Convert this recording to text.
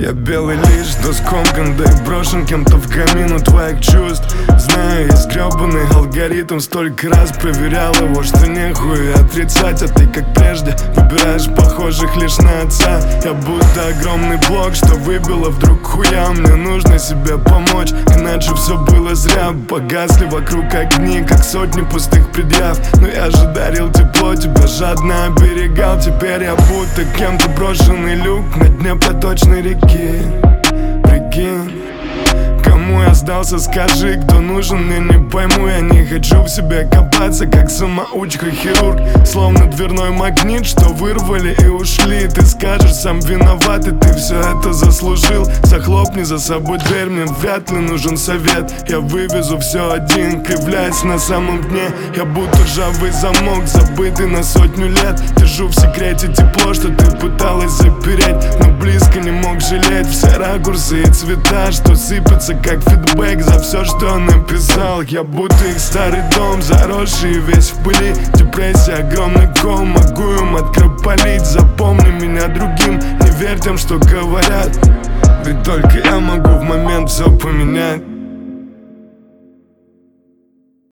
Я белый лишь, да скомкан, да и брошен кем-то в камину твоих чувств. Знаю, есть гребаный алгоритм, столько раз проверял его, что нехуй отрицать. А ты, как прежде, выбираешь похожих лишь на отца. Я будто огромный блок, что выбило вдруг хуя. Мне нужно себе помочь, иначе все было зря. Погасли вокруг огни, как сотни пустых предъяв. Но я же дарил тепло, тебя жадно оберегал. Теперь я будто кем-то брошенный люк на дне проточной реки. Прикинь, кому я сдался, скажи, кто нужен, мне не пойму. Я не хочу в себе копаться, как самоучка-хирург. Словно дверной магнит, что вырвали и ушли. Ты скажешь, сам виноват, и ты все это заслужил. Захлопни за собой дверь, мне вряд ли нужен совет. Я вывезу все один, кривляясь на самом дне. Я будто ржавый замок, забытый на 100 лет. Держу в секрете тепло, что ты пыталась запереть, но близко не мог жалеть. Все ракурсы и цвета, что сыпятся как фидбэк за все, что он написал. Я будто их старый дом, заросший весь в пыли. Депрессия, огромный ком, могу им откропалить. Запомни меня другим, не верь тем, что говорят, ведь только я могу в момент все поменять.